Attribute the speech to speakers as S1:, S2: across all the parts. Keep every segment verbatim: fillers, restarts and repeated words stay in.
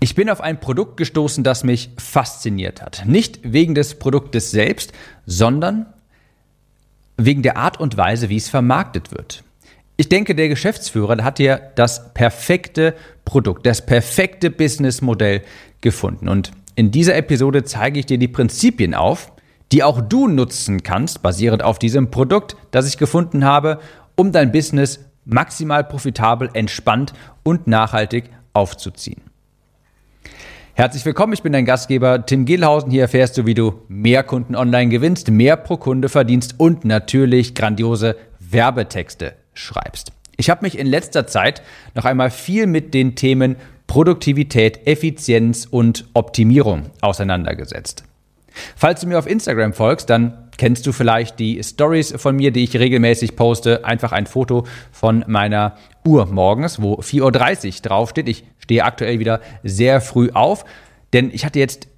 S1: Ich bin auf ein Produkt gestoßen, das mich fasziniert hat. Nicht wegen des Produktes selbst, sondern wegen der Art und Weise, wie es vermarktet wird. Ich denke, der Geschäftsführer hat hier das perfekte Produkt, das perfekte Businessmodell gefunden. Und in dieser Episode zeige ich dir die Prinzipien auf, die auch du nutzen kannst, basierend auf diesem Produkt, das ich gefunden habe, um dein Business maximal profitabel, entspannt und nachhaltig aufzuziehen. Herzlich willkommen, ich bin dein Gastgeber Tim Gehlhausen. Hier erfährst du, wie du mehr Kunden online gewinnst, mehr pro Kunde verdienst und natürlich grandiose Werbetexte schreibst. Ich habe mich in letzter Zeit noch einmal viel mit den Themen Produktivität, Effizienz und Optimierung auseinandergesetzt. Falls du mir auf Instagram folgst, dann kennst du vielleicht die Stories von mir, die ich regelmäßig poste. Einfach ein Foto von meiner Uhr morgens, wo vier Uhr dreißig draufsteht. Ich stehe aktuell wieder sehr früh auf, denn ich hatte jetzt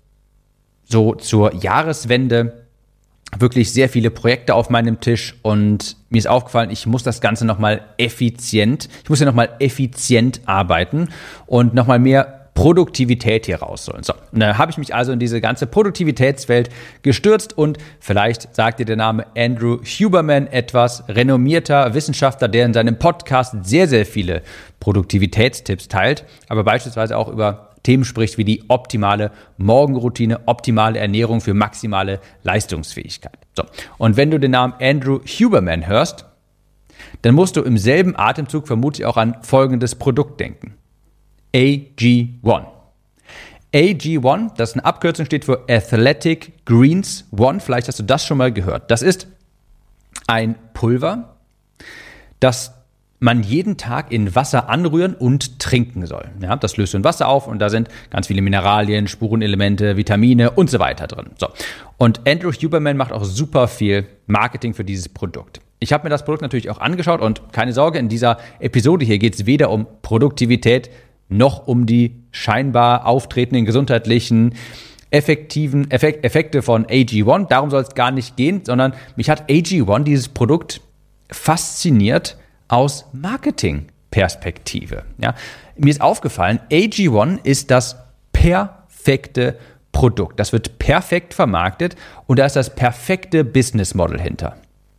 S1: so zur Jahreswende wirklich sehr viele Projekte auf meinem Tisch und mir ist aufgefallen, ich muss das Ganze nochmal effizient, ich muss ja nochmal effizient arbeiten und nochmal mehr Produktivität hier rausholen. So, und da habe ich mich also in diese ganze Produktivitätswelt gestürzt und vielleicht sagt dir der Name Andrew Huberman etwas, renommierter Wissenschaftler, der in seinem Podcast sehr, sehr viele Produktivitätstipps teilt, aber beispielsweise auch über Themen spricht wie die optimale Morgenroutine, optimale Ernährung für maximale Leistungsfähigkeit. So, und wenn du den Namen Andrew Huberman hörst, dann musst du im selben Atemzug vermutlich auch an folgendes Produkt denken. A G eins. A G eins, das ist eine Abkürzung, steht für Athletic Greens One. Vielleicht hast du das schon mal gehört. Das ist ein Pulver, das man jeden Tag in Wasser anrühren und trinken soll. Ja, das löst du in Wasser auf und da sind ganz viele Mineralien, Spurenelemente, Vitamine und so weiter drin. So. Und Andrew Huberman macht auch super viel Marketing für dieses Produkt. Ich habe mir das Produkt natürlich auch angeschaut und keine Sorge, in dieser Episode hier geht es weder um Produktivität noch um die scheinbar auftretenden gesundheitlichen effektiven Effek- Effekte von A G eins. Darum soll es gar nicht gehen, sondern mich hat A G eins, dieses Produkt, fasziniert aus Marketingperspektive. Ja, mir ist aufgefallen, A G eins ist das perfekte Produkt. Das wird perfekt vermarktet und da ist das perfekte Business Model hinter.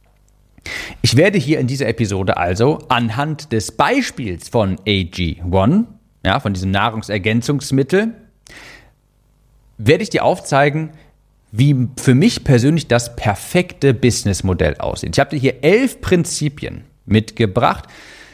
S1: Ich werde hier in dieser Episode also anhand des Beispiels von A G eins, ja, von diesem Nahrungsergänzungsmittel, werde ich dir aufzeigen, wie für mich persönlich das perfekte Businessmodell aussieht. Ich habe dir hier elf Prinzipien mitgebracht,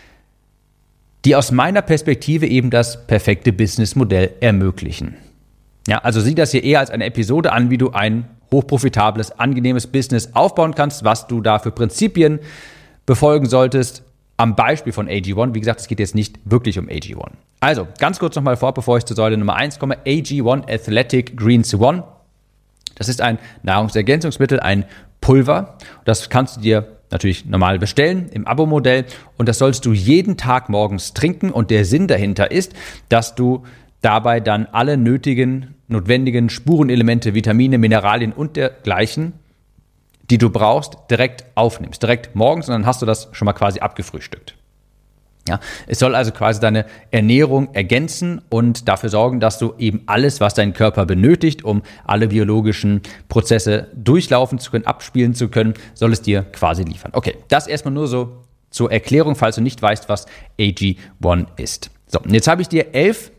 S1: die aus meiner Perspektive eben das perfekte Businessmodell ermöglichen. Ja, also sieh das hier eher als eine Episode an, wie du ein hochprofitables, angenehmes Business aufbauen kannst, was du da für Prinzipien befolgen solltest. Am Beispiel von A G eins, wie gesagt, es geht jetzt nicht wirklich um A G eins. Also, ganz kurz nochmal vor, bevor ich zur Säule Nummer eins komme. A G eins, Athletic Greens One. Das ist ein Nahrungsergänzungsmittel, ein Pulver. Das kannst du dir natürlich normal bestellen im Abo-Modell und das sollst du jeden Tag morgens trinken und der Sinn dahinter ist, dass du dabei dann alle nötigen, notwendigen Spurenelemente, Vitamine, Mineralien und dergleichen, die du brauchst, direkt aufnimmst, direkt morgens und dann hast du das schon mal quasi abgefrühstückt. Ja, es soll also quasi deine Ernährung ergänzen und dafür sorgen, dass du eben alles, was dein Körper benötigt, um alle biologischen Prozesse durchlaufen zu können, abspielen zu können, soll es dir quasi liefern. Okay, das erstmal nur so zur Erklärung, falls du nicht weißt, was A G eins ist. So, und jetzt habe ich dir elf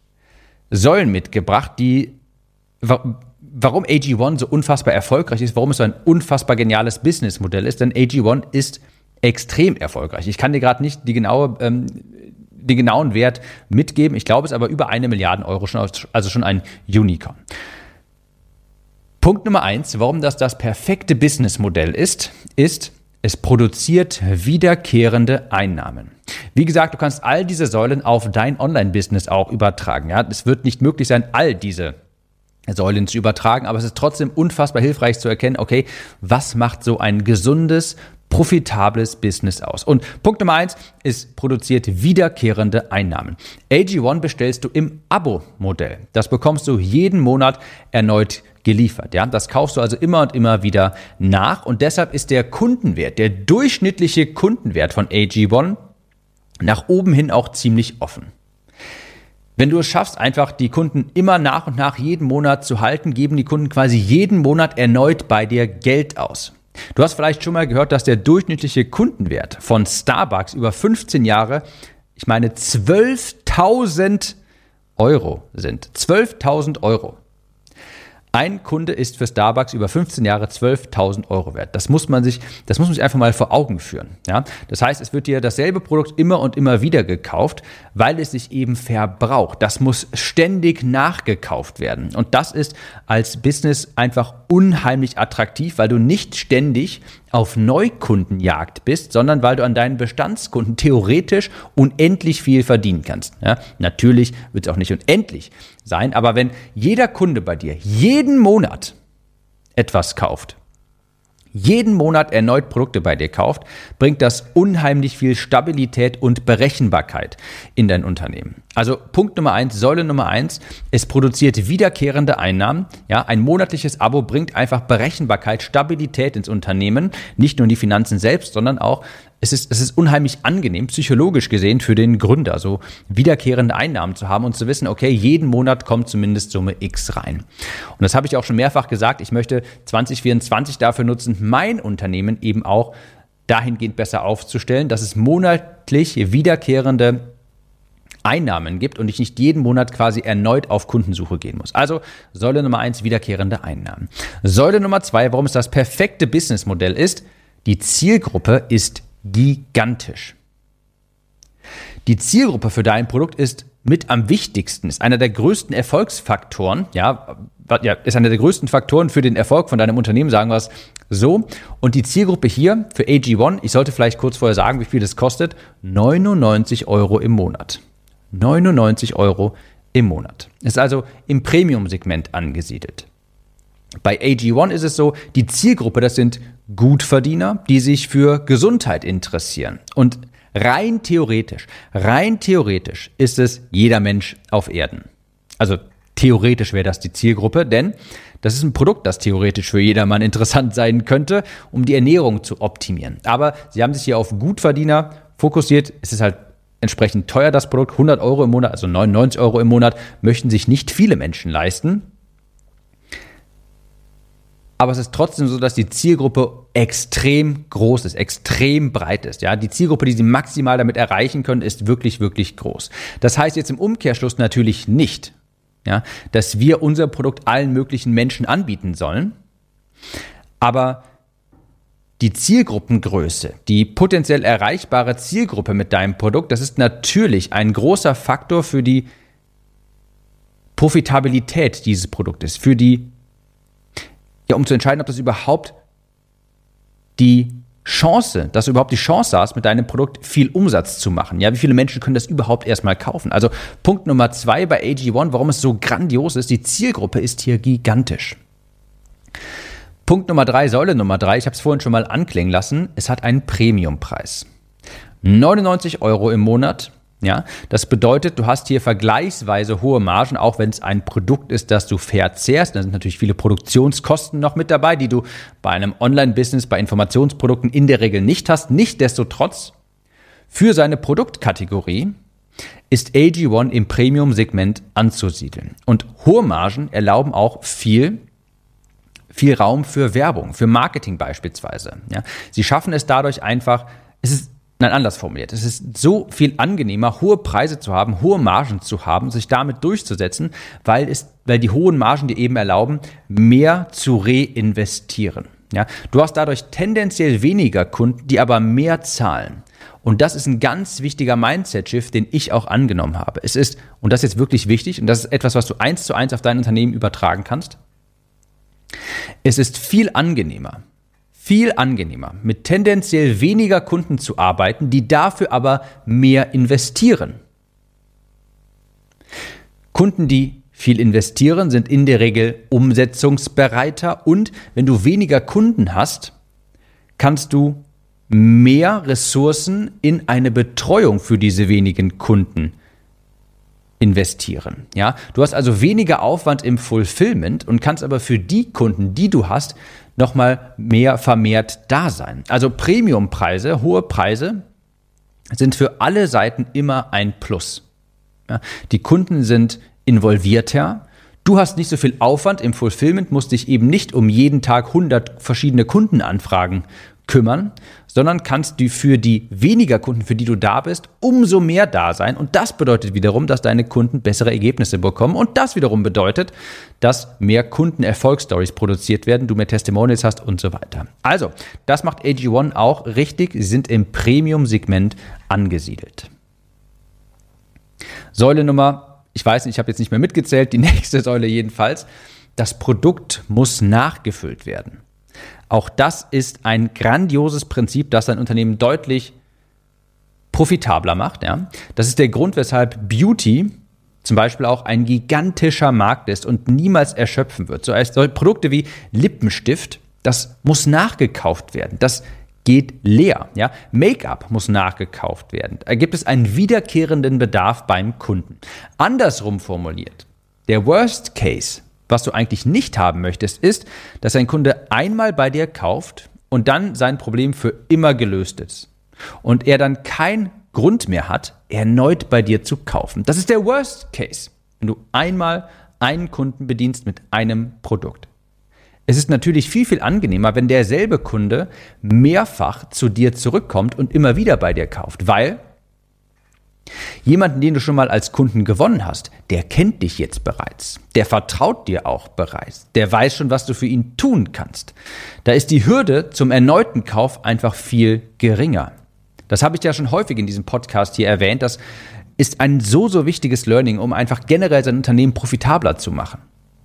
S1: Säulen mitgebracht, die, warum A G eins so unfassbar erfolgreich ist, warum es so ein unfassbar geniales Businessmodell ist, denn A G eins ist extrem erfolgreich. Ich kann dir gerade nicht die genaue, ähm, den genauen Wert mitgeben. Ich glaube, es ist aber über eine Milliarde Euro, schon, also schon ein Unicorn. Punkt Nummer eins, warum das das perfekte Businessmodell ist, ist, es produziert wiederkehrende Einnahmen. Wie gesagt, du kannst all diese Säulen auf dein Online-Business auch übertragen. Ja? Es wird nicht möglich sein, all diese Säulen zu übertragen, aber es ist trotzdem unfassbar hilfreich zu erkennen, okay, was macht so ein gesundes, profitables Business aus. Und Punkt Nummer eins ist, produziert wiederkehrende Einnahmen. A G eins bestellst du im Abo-Modell. Das bekommst du jeden Monat erneut geliefert. Ja? Das kaufst du also immer und immer wieder nach und deshalb ist der Kundenwert, der durchschnittliche Kundenwert von A G eins nach oben hin auch ziemlich offen. Wenn du es schaffst, einfach die Kunden immer nach und nach jeden Monat zu halten, geben die Kunden quasi jeden Monat erneut bei dir Geld aus. Du hast vielleicht schon mal gehört, dass der durchschnittliche Kundenwert von Starbucks über fünfzehn Jahre, ich meine zwölftausend Euro sind. zwölftausend Euro. Ein Kunde ist für Starbucks über fünfzehn Jahre zwölftausend Euro wert. Das muss man sich, das muss man sich einfach mal vor Augen führen. Ja? Das heißt, es wird dir dasselbe Produkt immer und immer wieder gekauft, weil es sich eben verbraucht. Das muss ständig nachgekauft werden. Und das ist als Business einfach unheimlich attraktiv, weil du nicht ständig auf Neukundenjagd bist, sondern weil du an deinen Bestandskunden theoretisch unendlich viel verdienen kannst. Ja, natürlich wird es auch nicht unendlich sein, aber wenn jeder Kunde bei dir jeden Monat etwas kauft, jeden Monat erneut Produkte bei dir kauft, bringt das unheimlich viel Stabilität und Berechenbarkeit in dein Unternehmen. Also Punkt Nummer eins, Säule Nummer eins, es produziert wiederkehrende Einnahmen. Ja, ein monatliches Abo bringt einfach Berechenbarkeit, Stabilität ins Unternehmen, nicht nur in die Finanzen selbst, sondern auch Es ist, es ist unheimlich angenehm, psychologisch gesehen, für den Gründer, so wiederkehrende Einnahmen zu haben und zu wissen, okay, jeden Monat kommt zumindest Summe X rein. Und das habe ich auch schon mehrfach gesagt, ich möchte zwanzig vierundzwanzig dafür nutzen, mein Unternehmen eben auch dahingehend besser aufzustellen, dass es monatlich wiederkehrende Einnahmen gibt und ich nicht jeden Monat quasi erneut auf Kundensuche gehen muss. Also Säule Nummer eins, wiederkehrende Einnahmen. Säule Nummer zwei, warum es das perfekte Businessmodell ist, die Zielgruppe ist gigantisch. Die Zielgruppe für dein Produkt ist mit am wichtigsten, ist einer der größten Erfolgsfaktoren, ja, ja, ist einer der größten Faktoren für den Erfolg von deinem Unternehmen, sagen wir es so. Und die Zielgruppe hier für A G eins, ich sollte vielleicht kurz vorher sagen, wie viel das kostet, neunundneunzig Euro im Monat. neunundneunzig Euro im Monat. Ist also im Premium-Segment angesiedelt. Bei A G eins ist es so, die Zielgruppe, das sind Gutverdiener, die sich für Gesundheit interessieren. Und rein theoretisch, rein theoretisch ist es jeder Mensch auf Erden. Also theoretisch wäre das die Zielgruppe, denn das ist ein Produkt, das theoretisch für jedermann interessant sein könnte, um die Ernährung zu optimieren. Aber sie haben sich hier auf Gutverdiener fokussiert. Es ist halt entsprechend teuer, das Produkt. hundert Euro im Monat, also neunundneunzig Euro im Monat, möchten sich nicht viele Menschen leisten. Aber es ist trotzdem so, dass die Zielgruppe extrem groß ist, extrem breit ist. Ja, die Zielgruppe, die sie maximal damit erreichen können, ist wirklich, wirklich groß. Das heißt jetzt im Umkehrschluss natürlich nicht, ja, dass wir unser Produkt allen möglichen Menschen anbieten sollen. Aber die Zielgruppengröße, die potenziell erreichbare Zielgruppe mit deinem Produkt, das ist natürlich ein großer Faktor für die Profitabilität dieses Produktes, für die Ja, um zu entscheiden, ob das überhaupt die Chance, dass du überhaupt die Chance hast, mit deinem Produkt viel Umsatz zu machen. Ja, wie viele Menschen können das überhaupt erstmal kaufen? Also Punkt Nummer zwei bei A G eins, warum es so grandios ist, die Zielgruppe ist hier gigantisch. Punkt Nummer drei, Säule Nummer drei, ich habe es vorhin schon mal anklingen lassen, es hat einen Premiumpreis. neunundneunzig Euro im Monat. Ja, das bedeutet, du hast hier vergleichsweise hohe Margen, auch wenn es ein Produkt ist, das du verzehrst. Da sind natürlich viele Produktionskosten noch mit dabei, die du bei einem Online-Business, bei Informationsprodukten in der Regel nicht hast. Nichtsdestotrotz, für seine Produktkategorie ist A G eins im Premium-Segment anzusiedeln. Und hohe Margen erlauben auch viel, viel Raum für Werbung, für Marketing beispielsweise. Ja, sie schaffen es dadurch einfach, es ist Nein, anders formuliert. Es ist so viel angenehmer, hohe Preise zu haben, hohe Margen zu haben, sich damit durchzusetzen, weil es, weil die hohen Margen dir eben erlauben, mehr zu reinvestieren. Ja, du hast dadurch tendenziell weniger Kunden, die aber mehr zahlen. Und das ist ein ganz wichtiger Mindset-Shift, den ich auch angenommen habe. Es ist, und das ist jetzt wirklich wichtig, und das ist etwas, was du eins zu eins auf dein Unternehmen übertragen kannst, es ist viel angenehmer, Viel angenehmer, mit tendenziell weniger Kunden zu arbeiten, die dafür aber mehr investieren. Kunden, die viel investieren, sind in der Regel umsetzungsbereiter und wenn du weniger Kunden hast, kannst du mehr Ressourcen in eine Betreuung für diese wenigen Kunden investieren. Ja? Du hast also weniger Aufwand im Fulfillment und kannst aber für die Kunden, die du hast, nochmal mehr vermehrt da sein. Also Premiumpreise, hohe Preise sind für alle Seiten immer ein Plus. Ja, die Kunden sind involvierter. Du hast nicht so viel Aufwand im Fulfillment, musst dich eben nicht um jeden Tag hundert verschiedene Kundenanfragen kümmern, sondern kannst du für die weniger Kunden, für die du da bist, umso mehr da sein. Und das bedeutet wiederum, dass deine Kunden bessere Ergebnisse bekommen. Und das wiederum bedeutet, dass mehr Kunden-Erfolgsstories produziert werden, du mehr Testimonials hast und so weiter. Also, das macht A G eins auch richtig. Sie sind im Premium-Segment angesiedelt. Säule Nummer, ich weiß nicht, ich habe jetzt nicht mehr mitgezählt, die nächste Säule jedenfalls. Das Produkt muss nachgefüllt werden. Auch das ist ein grandioses Prinzip, das ein Unternehmen deutlich profitabler macht. Ja. Das ist der Grund, weshalb Beauty zum Beispiel auch ein gigantischer Markt ist und niemals erschöpfen wird. So heißt, solche Produkte wie Lippenstift, das muss nachgekauft werden. Das geht leer. Ja. Make-up muss nachgekauft werden. Da gibt es einen wiederkehrenden Bedarf beim Kunden. Andersrum formuliert, der Worst Case, was du eigentlich nicht haben möchtest, ist, dass ein Kunde einmal bei dir kauft und dann sein Problem für immer gelöst ist. Und er dann keinen Grund mehr hat, erneut bei dir zu kaufen. Das ist der Worst Case, wenn du einmal einen Kunden bedienst mit einem Produkt. Es ist natürlich viel, viel angenehmer, wenn derselbe Kunde mehrfach zu dir zurückkommt und immer wieder bei dir kauft, weil jemanden, den du schon mal als Kunden gewonnen hast, der kennt dich jetzt bereits. Der vertraut dir auch bereits. Der weiß schon, was du für ihn tun kannst. Da ist die Hürde zum erneuten Kauf einfach viel geringer. Das habe ich ja schon häufig in diesem Podcast hier erwähnt. Das ist ein so, so wichtiges Learning, um einfach generell sein Unternehmen profitabler zu machen.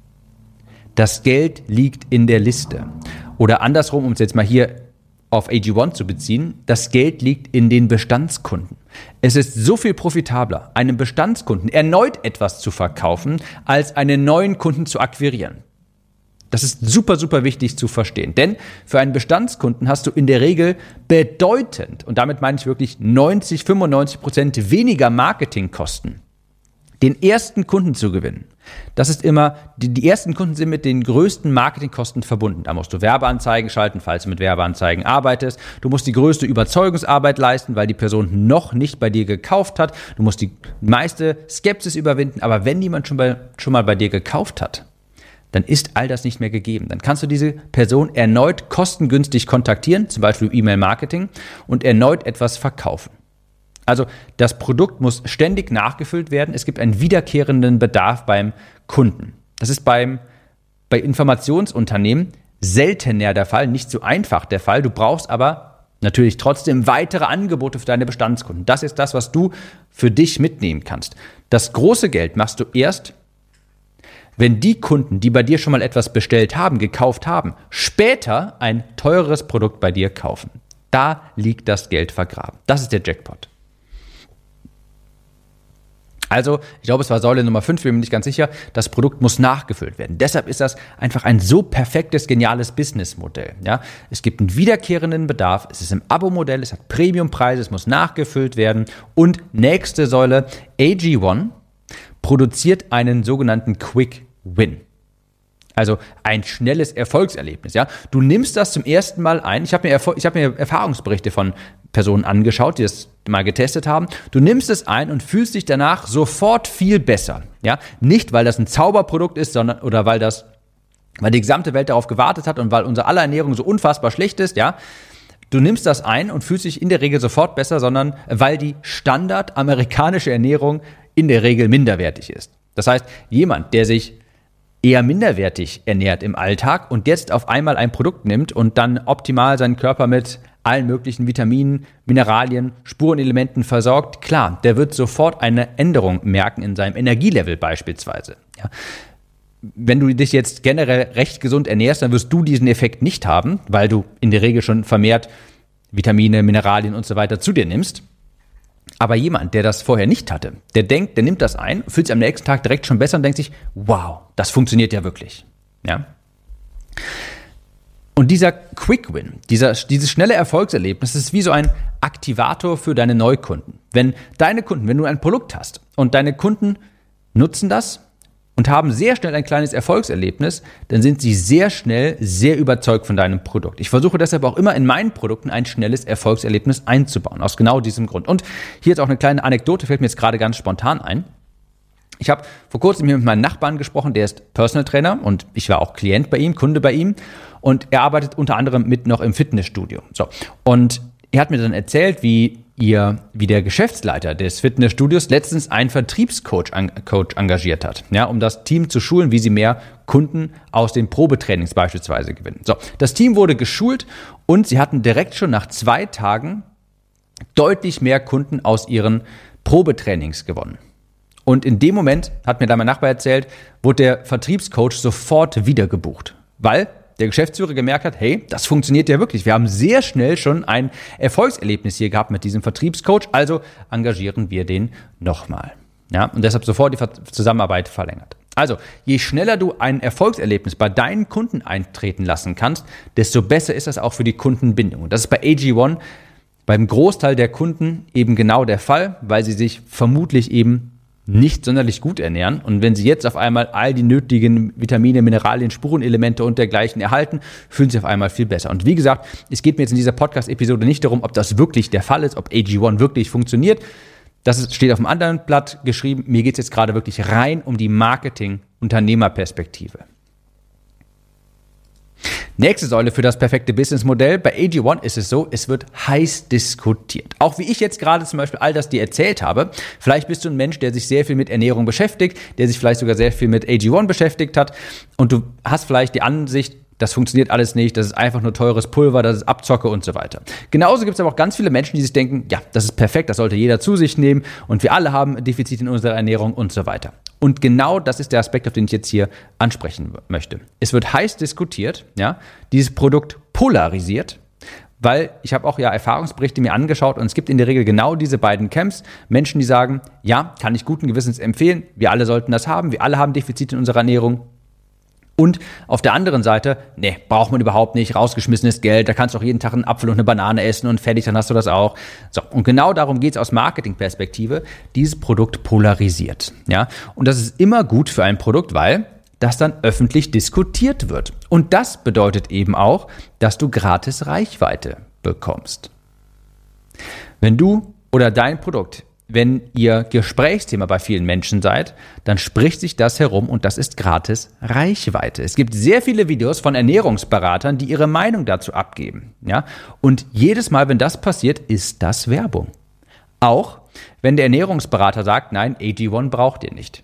S1: Das Geld liegt in der Liste. Oder andersrum, um es jetzt mal hier auf A G eins zu beziehen, das Geld liegt in den Bestandskunden. Es ist so viel profitabler, einem Bestandskunden erneut etwas zu verkaufen, als einen neuen Kunden zu akquirieren. Das ist super, super wichtig zu verstehen. Denn für einen Bestandskunden hast du in der Regel bedeutend, und damit meine ich wirklich neunzig, fünfundneunzig Prozent weniger Marketingkosten, den ersten Kunden zu gewinnen. Das ist immer, die, die ersten Kunden sind mit den größten Marketingkosten verbunden. Da musst du Werbeanzeigen schalten, falls du mit Werbeanzeigen arbeitest. Du musst die größte Überzeugungsarbeit leisten, weil die Person noch nicht bei dir gekauft hat. Du musst die meiste Skepsis überwinden. Aber wenn jemand schon, bei, schon mal bei dir gekauft hat, dann ist all das nicht mehr gegeben. Dann kannst du diese Person erneut kostengünstig kontaktieren, zum Beispiel E-Mail-Marketing, und erneut etwas verkaufen. Also das Produkt muss ständig nachgefüllt werden. Es gibt einen wiederkehrenden Bedarf beim Kunden. Das ist beim, bei Informationsunternehmen seltener der Fall, nicht so einfach der Fall. Du brauchst aber natürlich trotzdem weitere Angebote für deine Bestandskunden. Das ist das, was du für dich mitnehmen kannst. Das große Geld machst du erst, wenn die Kunden, die bei dir schon mal etwas bestellt haben, gekauft haben, später ein teureres Produkt bei dir kaufen. Da liegt das Geld vergraben. Das ist der Jackpot. Also, ich glaube, es war Säule Nummer fünf, bin mir nicht ganz sicher, das Produkt muss nachgefüllt werden. Deshalb ist das einfach ein so perfektes, geniales Businessmodell. Ja? Es gibt einen wiederkehrenden Bedarf, es ist im Abo-Modell, es hat Premiumpreise, es muss nachgefüllt werden. Und nächste Säule, A G eins produziert einen sogenannten Quick Win. Also ein schnelles Erfolgserlebnis. Ja? Du nimmst das zum ersten Mal ein. Ich habe mir, Erfol- ich hab mir Erfahrungsberichte von Personen angeschaut, die das mal getestet haben. Du nimmst es ein und fühlst dich danach sofort viel besser. Ja? Nicht, weil das ein Zauberprodukt ist, sondern oder weil das, weil die gesamte Welt darauf gewartet hat und weil unsere aller Ernährung so unfassbar schlecht ist. Ja? Du nimmst das ein und fühlst dich in der Regel sofort besser, sondern weil die Standard amerikanische Ernährung in der Regel minderwertig ist. Das heißt, jemand, der sich eher minderwertig ernährt im Alltag und jetzt auf einmal ein Produkt nimmt und dann optimal seinen Körper mit allen möglichen Vitaminen, Mineralien, Spurenelementen versorgt, klar, der wird sofort eine Änderung merken in seinem Energielevel beispielsweise. Ja. Wenn du dich jetzt generell recht gesund ernährst, dann wirst du diesen Effekt nicht haben, weil du in der Regel schon vermehrt Vitamine, Mineralien und so weiter zu dir nimmst. Aber jemand, der das vorher nicht hatte, der denkt, der nimmt das ein, fühlt sich am nächsten Tag direkt schon besser und denkt sich, wow, das funktioniert ja wirklich. Ja? Und dieser Quick Win, dieser, dieses schnelle Erfolgserlebnis, ist wie so ein Aktivator für deine Neukunden. Wenn deine Kunden, wenn du ein Produkt hast und deine Kunden nutzen das und haben sehr schnell ein kleines Erfolgserlebnis, dann sind sie sehr schnell sehr überzeugt von deinem Produkt. Ich versuche deshalb auch immer in meinen Produkten ein schnelles Erfolgserlebnis einzubauen, aus genau diesem Grund. Und hier jetzt auch eine kleine Anekdote, fällt mir jetzt gerade ganz spontan ein. Ich habe vor kurzem hier mit meinem Nachbarn gesprochen, der ist Personal Trainer und ich war auch Klient bei ihm, Kunde bei ihm und er arbeitet unter anderem mit noch im Fitnessstudio. So. Und er hat mir dann erzählt, wie ihr, wie der Geschäftsleiter des Fitnessstudios letztens einen Vertriebscoach an, Coach engagiert hat, ja, um das Team zu schulen, wie sie mehr Kunden aus den Probetrainings beispielsweise gewinnen. So. Das Team wurde geschult und sie hatten direkt schon nach zwei Tagen deutlich mehr Kunden aus ihren Probetrainings gewonnen. Und in dem Moment, hat mir dann mein Nachbar erzählt, wurde der Vertriebscoach sofort wieder gebucht, weil der Geschäftsführer gemerkt hat, hey, das funktioniert ja wirklich. Wir haben sehr schnell schon ein Erfolgserlebnis hier gehabt mit diesem Vertriebscoach, also engagieren wir den nochmal. Ja, und deshalb sofort die Zusammenarbeit verlängert. Also, je schneller du ein Erfolgserlebnis bei deinen Kunden eintreten lassen kannst, desto besser ist das auch für die Kundenbindung. Und das ist bei A G eins beim Großteil der Kunden eben genau der Fall, weil sie sich vermutlich eben nicht sonderlich gut ernähren. Und wenn sie jetzt auf einmal all die nötigen Vitamine, Mineralien, Spurenelemente und dergleichen erhalten, fühlen sie auf einmal viel besser. Und wie gesagt, es geht mir jetzt in dieser Podcast-Episode nicht darum, ob das wirklich der Fall ist, ob A G eins wirklich funktioniert. Das ist, steht auf einem anderen Blatt geschrieben. Mir geht es jetzt gerade wirklich rein um die Marketing-Unternehmerperspektive. Nächste Säule für das perfekte Businessmodell. Bei A G eins ist es so, es wird heiß diskutiert. Auch wie ich jetzt gerade zum Beispiel all das dir erzählt habe. Vielleicht bist du ein Mensch, der sich sehr viel mit Ernährung beschäftigt, der sich vielleicht sogar sehr viel mit A G eins beschäftigt hat und du hast vielleicht die Ansicht, das funktioniert alles nicht, das ist einfach nur teures Pulver, das ist Abzocke und so weiter. Genauso gibt es aber auch ganz viele Menschen, die sich denken, ja, das ist perfekt, das sollte jeder zu sich nehmen und wir alle haben Defizite in unserer Ernährung und so weiter. Und genau das ist der Aspekt, auf den ich jetzt hier ansprechen möchte. Es wird heiß diskutiert, ja, dieses Produkt polarisiert, weil ich habe auch ja Erfahrungsberichte mir angeschaut und es gibt in der Regel genau diese beiden Camps. Menschen, die sagen, ja, kann ich guten Gewissens empfehlen, wir alle sollten das haben, wir alle haben Defizite in unserer Ernährung. Und auf der anderen Seite, nee, braucht man überhaupt nicht, rausgeschmissenes Geld, da kannst du auch jeden Tag einen Apfel und eine Banane essen und fertig, dann hast du das auch. So, und genau darum geht es aus Marketingperspektive, dieses Produkt polarisiert. Ja? Und das ist immer gut für ein Produkt, weil das dann öffentlich diskutiert wird. Und das bedeutet eben auch, dass du gratis Reichweite bekommst. Wenn du oder dein Produkt, wenn ihr Gesprächsthema bei vielen Menschen seid, dann spricht sich das herum und das ist gratis Reichweite. Es gibt sehr viele Videos von Ernährungsberatern, die ihre Meinung dazu abgeben. Ja? Und jedes Mal, wenn das passiert, ist das Werbung. Auch wenn der Ernährungsberater sagt, nein, A G eins braucht ihr nicht.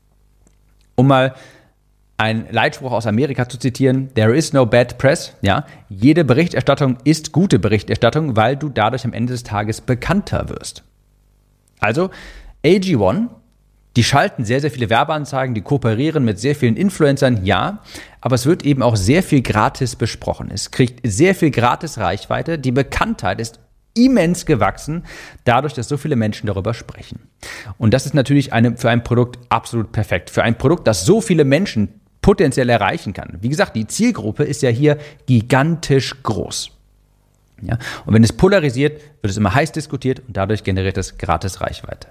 S1: Um mal einen Leitspruch aus Amerika zu zitieren, there is no bad press. Ja? Jede Berichterstattung ist gute Berichterstattung, weil du dadurch am Ende des Tages bekannter wirst. Also A G eins, die schalten sehr, sehr viele Werbeanzeigen, die kooperieren mit sehr vielen Influencern, ja, aber es wird eben auch sehr viel gratis besprochen. Es kriegt sehr viel gratis Reichweite, die Bekanntheit ist immens gewachsen, dadurch, dass so viele Menschen darüber sprechen. Und das ist natürlich eine, für ein Produkt absolut perfekt. Für ein Produkt, das so viele Menschen potenziell erreichen kann. Wie gesagt, die Zielgruppe ist ja hier gigantisch groß. Ja? Und wenn es polarisiert, wird es immer heiß diskutiert und dadurch generiert es gratis Reichweite.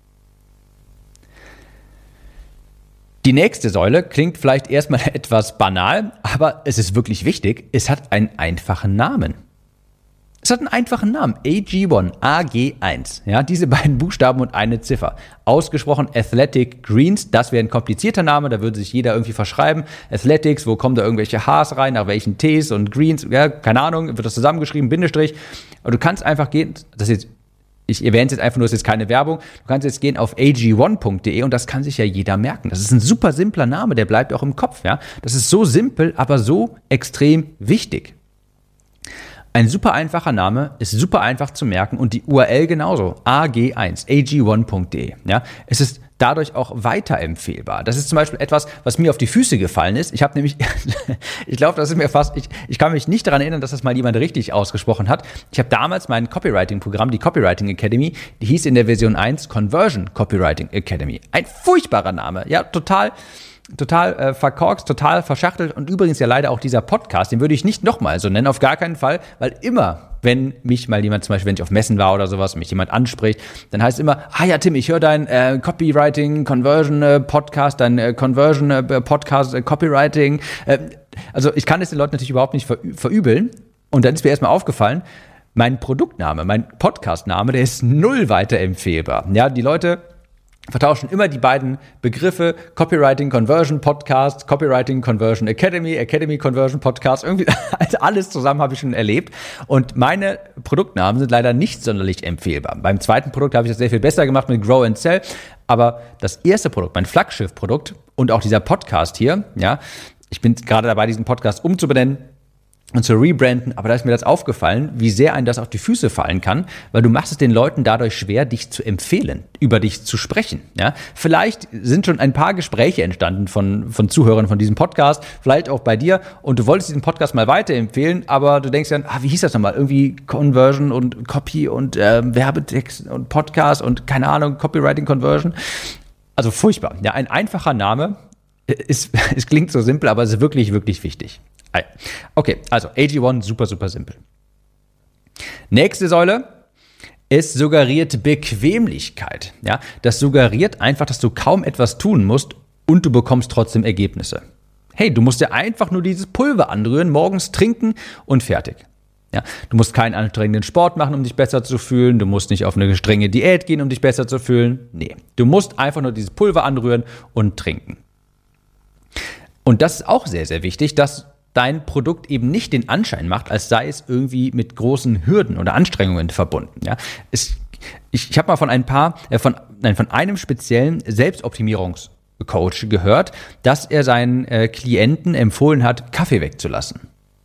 S1: Die nächste Säule klingt vielleicht erstmal etwas banal, aber es ist wirklich wichtig. Es hat einen einfachen Namen. Es hat einen einfachen Namen. A G eins, A G eins. Ja, diese beiden Buchstaben und eine Ziffer. Ausgesprochen Athletic Greens, das wäre ein komplizierter Name, da würde sich jeder irgendwie verschreiben. Athletics, wo kommen da irgendwelche H's rein, nach welchen T's und Greens, ja, keine Ahnung, wird das zusammengeschrieben, Bindestrich. Aber du kannst einfach gehen, das ist jetzt, ich erwähne es jetzt einfach nur, es ist jetzt keine Werbung, du kannst jetzt gehen auf a g eins punkt de und das kann sich ja jeder merken. Das ist ein super simpler Name, der bleibt auch im Kopf. Ja? Das ist so simpel, aber so extrem wichtig. Ein super einfacher Name, ist super einfach zu merken und die U R L genauso, A G eins, A G eins punkt de. Ja, es ist dadurch auch weiterempfehlbar. Das ist zum Beispiel etwas, was mir auf die Füße gefallen ist. Ich habe nämlich, ich glaube, das ist mir fast, ich, ich kann mich nicht daran erinnern, dass das mal jemand richtig ausgesprochen hat. Ich habe damals mein Copywriting-Programm, die Copywriting Academy, die hieß in der Version eins Conversion Copywriting Academy. Ein furchtbarer Name, ja, total... Total äh, verkorkst, total verschachtelt und übrigens ja leider auch dieser Podcast, den würde ich nicht nochmal so nennen, auf gar keinen Fall, weil immer, wenn mich mal jemand, zum Beispiel wenn ich auf Messen war oder sowas, mich jemand anspricht, dann heißt es immer, ah ja Tim, ich höre dein äh, Copywriting, Conversion äh, Podcast, dein äh, Conversion äh, Podcast, äh, Copywriting, äh, also ich kann es den Leuten natürlich überhaupt nicht ver- verübeln und dann ist mir erstmal aufgefallen, mein Produktname, mein Podcastname, der ist null weiterempfehlbar. Ja, die Leute vertauschen immer die beiden Begriffe Copywriting Conversion Podcast, Copywriting Conversion Academy, Academy Conversion Podcast, irgendwie alles zusammen habe ich schon erlebt und meine Produktnamen sind leider nicht sonderlich empfehlbar. Beim zweiten Produkt habe ich das sehr viel besser gemacht mit Grow and Sell, aber das erste Produkt, mein Flaggschiff-Produkt und auch dieser Podcast hier, ja, ich bin gerade dabei, diesen Podcast umzubenennen und zu rebranden, aber da ist mir das aufgefallen, wie sehr einem das auf die Füße fallen kann, weil du machst es den Leuten dadurch schwer, dich zu empfehlen, über dich zu sprechen. Ja? Vielleicht sind schon ein paar Gespräche entstanden von, von Zuhörern von diesem Podcast, vielleicht auch bei dir und du wolltest diesen Podcast mal weiterempfehlen, aber du denkst dann, ah, wie hieß das nochmal? Irgendwie Conversion und Copy und äh, Werbetext und Podcast und keine Ahnung, Copywriting Conversion. Also furchtbar. Ja, ein einfacher Name, ist, es klingt so simpel, aber es ist wirklich, wirklich wichtig. Okay, also A G eins, super, super simpel. Nächste Säule, es suggeriert Bequemlichkeit. Ja, das suggeriert einfach, dass du kaum etwas tun musst und du bekommst trotzdem Ergebnisse. Hey, du musst dir einfach nur dieses Pulver anrühren, morgens trinken und fertig. Ja, du musst keinen anstrengenden Sport machen, um dich besser zu fühlen. Du musst nicht auf eine strenge Diät gehen, um dich besser zu fühlen. Nee, du musst einfach nur dieses Pulver anrühren und trinken. Und das ist auch sehr, sehr wichtig, dass dein Produkt eben nicht den Anschein macht, als sei es irgendwie mit großen Hürden oder Anstrengungen verbunden. Ja, es, ich ich habe mal von ein paar, äh, von, nein, von einem speziellen Selbstoptimierungscoach gehört, dass er seinen äh, Klienten empfohlen hat, Kaffee wegzulassen.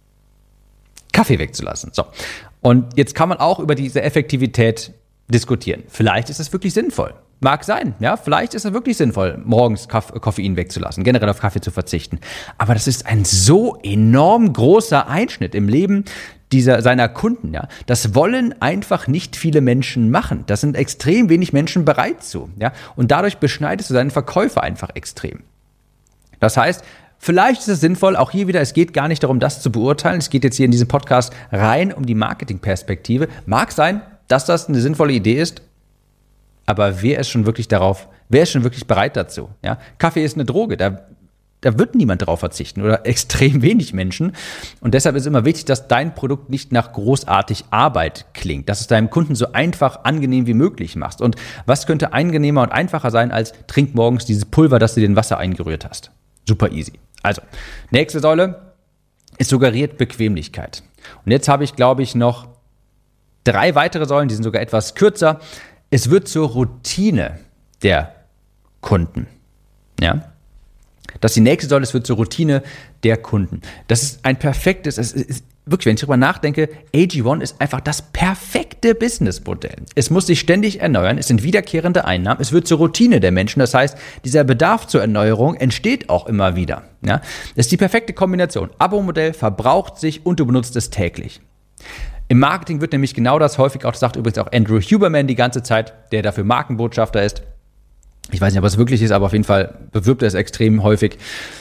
S1: Kaffee wegzulassen. So. Und jetzt kann man auch über diese Effektivität diskutieren. Vielleicht ist es wirklich sinnvoll. Mag sein, ja, vielleicht ist es wirklich sinnvoll, morgens Kaff- Koffein wegzulassen, generell auf Kaffee zu verzichten. Aber das ist ein so enorm großer Einschnitt im Leben dieser, seiner Kunden, ja. Das wollen einfach nicht viele Menschen machen. Das sind extrem wenig Menschen bereit zu, ja. Und dadurch beschneidest du deinen Verkäufer einfach extrem. Das heißt, vielleicht ist es sinnvoll, auch hier wieder, es geht gar nicht darum, das zu beurteilen. Es geht jetzt hier in diesem Podcast rein um die Marketingperspektive. Mag sein, dass das eine sinnvolle Idee ist, aber wer ist schon wirklich darauf, wer ist schon wirklich bereit dazu? Ja? Kaffee ist eine Droge, da, da wird niemand darauf verzichten oder extrem wenig Menschen. Und deshalb ist es immer wichtig, dass dein Produkt nicht nach großartig Arbeit klingt, dass es deinem Kunden so einfach, angenehm wie möglich machst. Und was könnte angenehmer und einfacher sein, als trink morgens dieses Pulver, das du in Wasser eingerührt hast? Super easy. Also, nächste Säule, es suggeriert Bequemlichkeit. Und jetzt habe ich, glaube ich, noch drei weitere Säulen, die sind sogar etwas kürzer. Es wird zur Routine der Kunden. Ja? Das ist die nächste Säule, es wird zur Routine der Kunden. Das ist ein perfektes, es ist wirklich, wenn ich darüber nachdenke, A G eins ist einfach das perfekte Businessmodell. Es muss sich ständig erneuern, es sind wiederkehrende Einnahmen, es wird zur Routine der Menschen. Das heißt, dieser Bedarf zur Erneuerung entsteht auch immer wieder. Ja? Das ist die perfekte Kombination. Abo-Modell verbraucht sich und du benutzt es täglich. Im Marketing wird nämlich genau das häufig auch, das sagt übrigens auch Andrew Huberman die ganze Zeit, der dafür Markenbotschafter ist. Ich weiß nicht, ob es wirklich ist, aber auf jeden Fall bewirbt er es extrem häufig.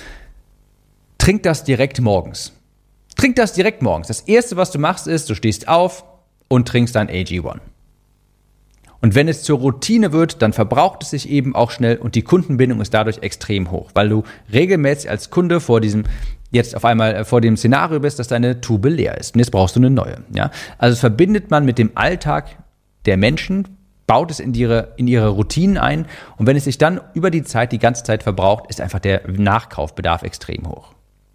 S1: Trink das direkt morgens. Trink das direkt morgens. Das Erste, was du machst, ist, du stehst auf und trinkst dein A G eins. Und wenn es zur Routine wird, dann verbraucht es sich eben auch schnell und die Kundenbindung ist dadurch extrem hoch, weil du regelmäßig als Kunde vor diesem jetzt auf einmal vor dem Szenario bist, dass deine Tube leer ist und jetzt brauchst du eine neue. Ja? Also verbindet man mit dem Alltag der Menschen, baut es in ihre, in ihre Routinen ein und wenn es sich dann über die Zeit, die ganze Zeit verbraucht, ist einfach der Nachkaufbedarf extrem hoch.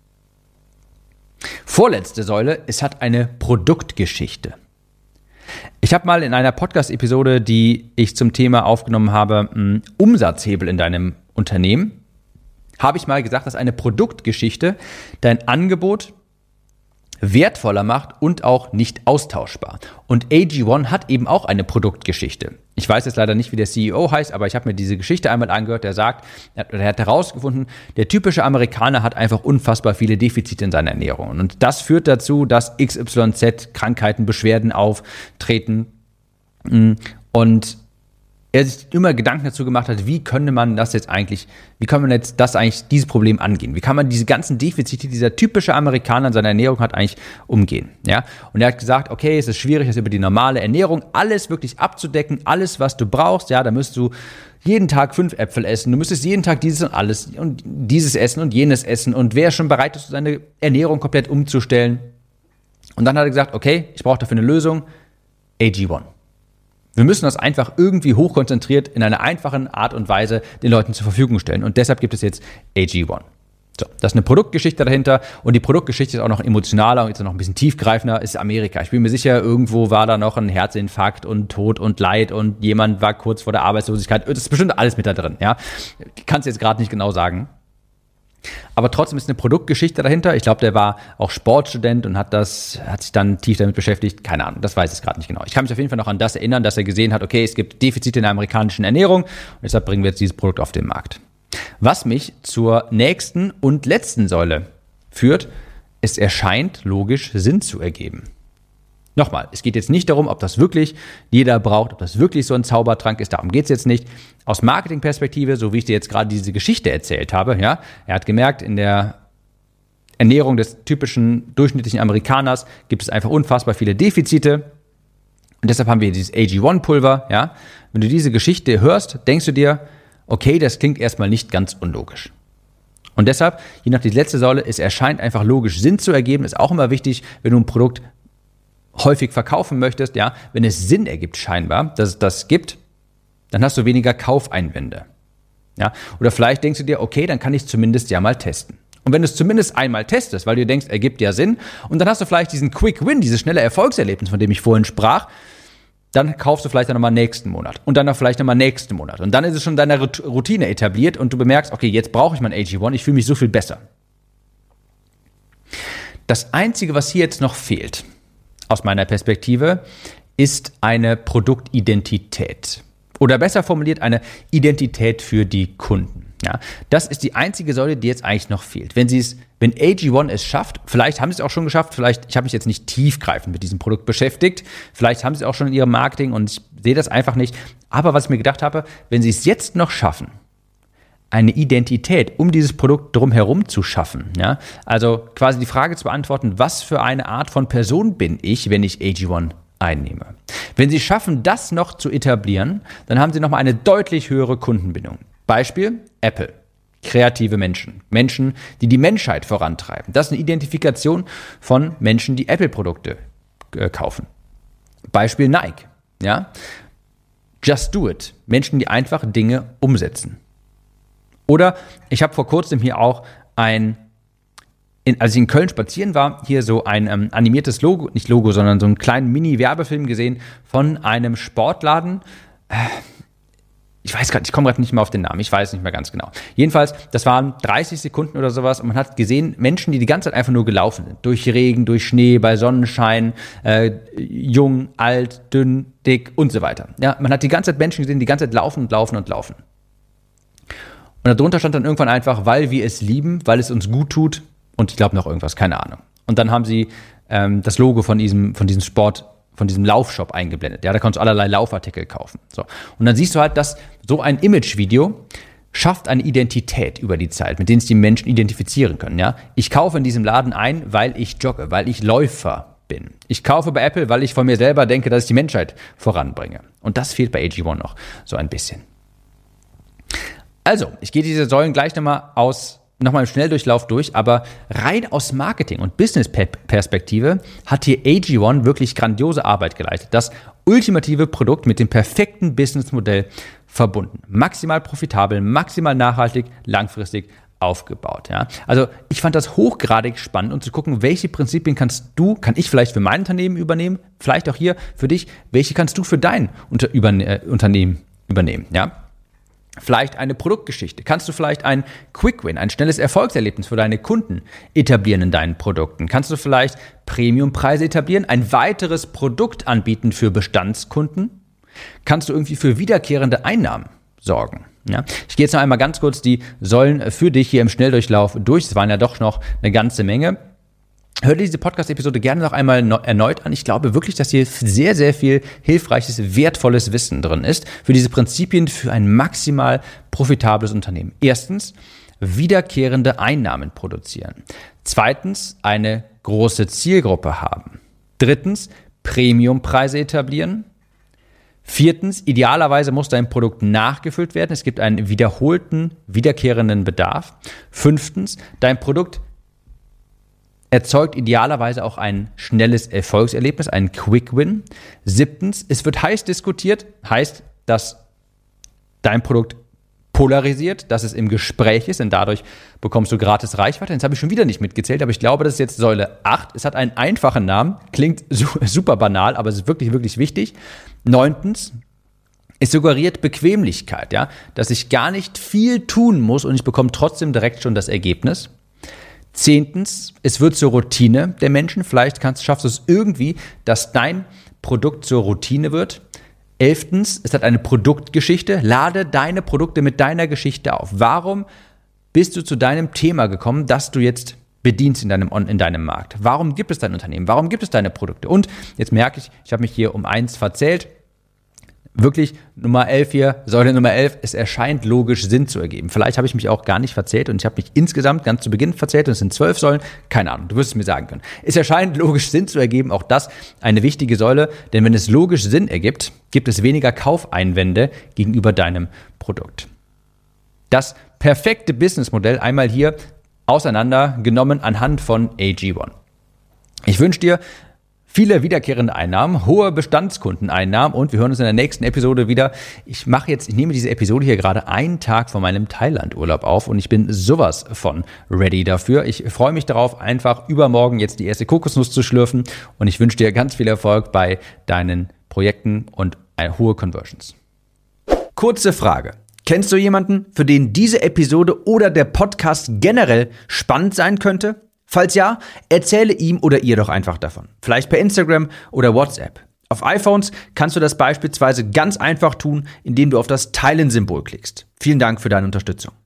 S1: Vorletzte Säule, es hat eine Produktgeschichte. Ich habe mal in einer Podcast-Episode, die ich zum Thema aufgenommen habe, einen Umsatzhebel in deinem Unternehmen, habe ich mal gesagt, dass eine Produktgeschichte dein Angebot wertvoller macht und auch nicht austauschbar. Und A G eins hat eben auch eine Produktgeschichte. Ich weiß jetzt leider nicht, wie der C E O heißt, aber ich habe mir diese Geschichte einmal angehört, der sagt, er hat herausgefunden, der typische Amerikaner hat einfach unfassbar viele Defizite in seiner Ernährung. Und das führt dazu, dass X Y Z Krankheiten, Beschwerden auftreten. Und er sich immer Gedanken dazu gemacht hat, wie könnte man das jetzt eigentlich, wie kann man jetzt das eigentlich, dieses Problem angehen? Wie kann man diese ganzen Defizite, die dieser typische Amerikaner in seiner Ernährung hat, eigentlich umgehen? Ja? Und er hat gesagt, okay, es ist schwierig, das über die normale Ernährung alles wirklich abzudecken, alles, was du brauchst, ja, da müsst du jeden Tag fünf Äpfel essen, du müsstest jeden Tag dieses und alles und dieses essen und jenes essen und wer schon bereit ist, seine Ernährung komplett umzustellen? Und dann hat er gesagt, okay, ich brauche dafür eine Lösung, A G eins. Wir müssen das einfach irgendwie hochkonzentriert in einer einfachen Art und Weise den Leuten zur Verfügung stellen. Und deshalb gibt es jetzt A G eins. So, das ist eine Produktgeschichte dahinter und die Produktgeschichte ist auch noch emotionaler und jetzt noch ein bisschen tiefgreifender, ist Amerika. Ich bin mir sicher, irgendwo war da noch ein Herzinfarkt und Tod und Leid und jemand war kurz vor der Arbeitslosigkeit. Das ist bestimmt alles mit da drin, ja. Ich kann es jetzt gerade nicht genau sagen. Aber trotzdem ist eine Produktgeschichte dahinter. Ich glaube, der war auch Sportstudent und hat das, hat sich dann tief damit beschäftigt. Keine Ahnung, das weiß ich gerade nicht genau. Ich kann mich auf jeden Fall noch an das erinnern, dass er gesehen hat, okay, es gibt Defizite in der amerikanischen Ernährung und deshalb bringen wir jetzt dieses Produkt auf den Markt. Was mich zur nächsten und letzten Säule führt, es erscheint logisch Sinn zu ergeben. Nochmal, es geht jetzt nicht darum, ob das wirklich jeder braucht, ob das wirklich so ein Zaubertrank ist, darum geht es jetzt nicht. Aus Marketingperspektive, so wie ich dir jetzt gerade diese Geschichte erzählt habe, ja, er hat gemerkt, in der Ernährung des typischen durchschnittlichen Amerikaners gibt es einfach unfassbar viele Defizite und deshalb haben wir dieses A G eins Pulver, ja. Wenn du diese Geschichte hörst, denkst du dir, okay, das klingt erstmal nicht ganz unlogisch. Und deshalb, je nach die letzte Säule, es erscheint einfach logisch Sinn zu ergeben, ist auch immer wichtig, wenn du ein Produkt häufig verkaufen möchtest, ja, wenn es Sinn ergibt scheinbar, dass es das gibt, dann hast du weniger Kaufeinwände. Ja, oder vielleicht denkst du dir, okay, dann kann ich es zumindest ja mal testen. Und wenn du es zumindest einmal testest, weil du denkst, ergibt ja Sinn, und dann hast du vielleicht diesen Quick Win, dieses schnelle Erfolgserlebnis, von dem ich vorhin sprach, dann kaufst du vielleicht dann nochmal nächsten Monat und dann noch vielleicht nochmal nächsten Monat. Und dann ist es schon deine Routine etabliert und du bemerkst, okay, jetzt brauche ich mein A G eins, ich fühle mich so viel besser. Das Einzige, was hier jetzt noch fehlt, aus meiner Perspektive, ist eine Produktidentität. Oder besser formuliert, eine Identität für die Kunden. Ja, das ist die einzige Säule, die jetzt eigentlich noch fehlt. Wenn sie es, wenn A G eins es schafft, vielleicht haben sie es auch schon geschafft, vielleicht, ich habe mich jetzt nicht tiefgreifend mit diesem Produkt beschäftigt, vielleicht haben sie es auch schon in ihrem Marketing und ich sehe das einfach nicht. Aber was ich mir gedacht habe, wenn sie es jetzt noch schaffen, eine Identität um dieses Produkt drumherum zu schaffen, ja, also quasi die Frage zu beantworten, was für eine Art von Person bin ich, wenn ich A G eins einnehme. Wenn sie schaffen, das noch zu etablieren, dann haben sie nochmal eine deutlich höhere Kundenbindung. Beispiel Apple. Kreative Menschen. Menschen, die die Menschheit vorantreiben. Das ist eine Identifikation von Menschen, die Apple-Produkte äh, kaufen. Beispiel Nike. Ja? Just do it. Menschen, die einfach Dinge umsetzen. Oder ich habe vor kurzem hier auch ein, in, als ich in Köln spazieren war, hier so ein ähm, animiertes Logo, nicht Logo, sondern so einen kleinen Mini-Werbefilm gesehen von einem Sportladen. Äh, Ich weiß gerade, ich komme gerade nicht mehr auf den Namen, ich weiß nicht mehr ganz genau. Jedenfalls, das waren dreißig Sekunden oder sowas und man hat gesehen, Menschen, die die ganze Zeit einfach nur gelaufen sind. Durch Regen, durch Schnee, bei Sonnenschein, äh, jung, alt, dünn, dick und so weiter. Ja, man hat die ganze Zeit Menschen gesehen, die die ganze Zeit laufen und laufen und laufen. Und darunter stand dann irgendwann einfach, weil wir es lieben, weil es uns gut tut und ich glaube noch irgendwas, keine Ahnung. Und dann haben sie ähm, das Logo von diesem, von diesem Sport von diesem Laufshop eingeblendet. Ja, da kannst du allerlei Laufartikel kaufen. So. Und dann siehst du halt, dass so ein Imagevideo schafft eine Identität über die Zeit, mit denen sich die Menschen identifizieren können. Ja, ich kaufe in diesem Laden ein, weil ich jogge, weil ich Läufer bin. Ich kaufe bei Apple, weil ich von mir selber denke, dass ich die Menschheit voranbringe. Und das fehlt bei A G eins noch so ein bisschen. Also, ich gehe diese Säulen gleich nochmal aus nochmal im Schnelldurchlauf durch, aber rein aus Marketing- und Business-Perspektive hat hier A G eins wirklich grandiose Arbeit geleistet. Das ultimative Produkt mit dem perfekten Businessmodell verbunden. Maximal profitabel, maximal nachhaltig, langfristig aufgebaut. Ja. Also ich fand das hochgradig spannend, um zu gucken, welche Prinzipien kannst du, kann ich vielleicht für mein Unternehmen übernehmen, vielleicht auch hier für dich, welche kannst du für dein Unter- Überne- äh, Unternehmen übernehmen. Ja. Vielleicht eine Produktgeschichte. Kannst du vielleicht ein Quick Win, ein schnelles Erfolgserlebnis für deine Kunden etablieren in deinen Produkten? Kannst du vielleicht Premiumpreise etablieren, ein weiteres Produkt anbieten für Bestandskunden? Kannst du irgendwie für wiederkehrende Einnahmen sorgen? Ja? Ich gehe jetzt noch einmal ganz kurz die Säulen für dich hier im Schnelldurchlauf durch. Es waren ja doch noch eine ganze Menge. Hör dir diese Podcast-Episode gerne noch einmal no- erneut an. Ich glaube wirklich, dass hier sehr, sehr viel hilfreiches, wertvolles Wissen drin ist für diese Prinzipien für ein maximal profitables Unternehmen. Erstens, wiederkehrende Einnahmen produzieren. Zweitens, eine große Zielgruppe haben. Drittens, Premiumpreise etablieren. Viertens, idealerweise muss dein Produkt nachgefüllt werden. Es gibt einen wiederholten, wiederkehrenden Bedarf. Fünftens, dein Produkt erzeugt idealerweise auch ein schnelles Erfolgserlebnis, einen Quick Win. Siebtens, es wird heiß diskutiert, heißt, dass dein Produkt polarisiert, dass es im Gespräch ist, denn dadurch bekommst du gratis Reichweite. Jetzt habe ich schon wieder nicht mitgezählt, aber ich glaube, das ist jetzt Säule acht. Es hat einen einfachen Namen, klingt super banal, aber es ist wirklich, wirklich wichtig. Neuntens, es suggeriert Bequemlichkeit, ja, dass ich gar nicht viel tun muss und ich bekomme trotzdem direkt schon das Ergebnis. Zehntens, es wird zur Routine der Menschen. Vielleicht kannst, schaffst du es irgendwie, dass dein Produkt zur Routine wird. Elftens, es hat eine Produktgeschichte. Lade deine Produkte mit deiner Geschichte auf. Warum bist du zu deinem Thema gekommen, das du jetzt bedienst in deinem, in deinem Markt? Warum gibt es dein Unternehmen? Warum gibt es deine Produkte? Und jetzt merke ich, ich habe mich hier um eins verzählt. Wirklich Nummer elf hier, Säule Nummer elf, es erscheint logisch Sinn zu ergeben. Vielleicht habe ich mich auch gar nicht verzählt und ich habe mich insgesamt ganz zu Beginn verzählt und es sind zwölf Säulen. Keine Ahnung, du wirst es mir sagen können. Es erscheint logisch Sinn zu ergeben, auch das eine wichtige Säule, denn wenn es logisch Sinn ergibt, gibt es weniger Kaufeinwände gegenüber deinem Produkt. Das perfekte Businessmodell einmal hier auseinandergenommen anhand von A G eins. Ich wünsche dir viele wiederkehrende Einnahmen, hohe Bestandskundeneinnahmen und wir hören uns in der nächsten Episode wieder. Ich mache jetzt, ich nehme diese Episode hier gerade einen Tag vor meinem Thailand-Urlaub auf und ich bin sowas von ready dafür. Ich freue mich darauf, einfach übermorgen jetzt die erste Kokosnuss zu schlürfen und ich wünsche dir ganz viel Erfolg bei deinen Projekten und eine hohe Conversions. Kurze Frage. Kennst du jemanden, für den diese Episode oder der Podcast generell spannend sein könnte? Falls ja, erzähle ihm oder ihr doch einfach davon. Vielleicht per Instagram oder WhatsApp. Auf iPhones kannst du das beispielsweise ganz einfach tun, indem du auf das Teilen-Symbol klickst. Vielen Dank für deine Unterstützung.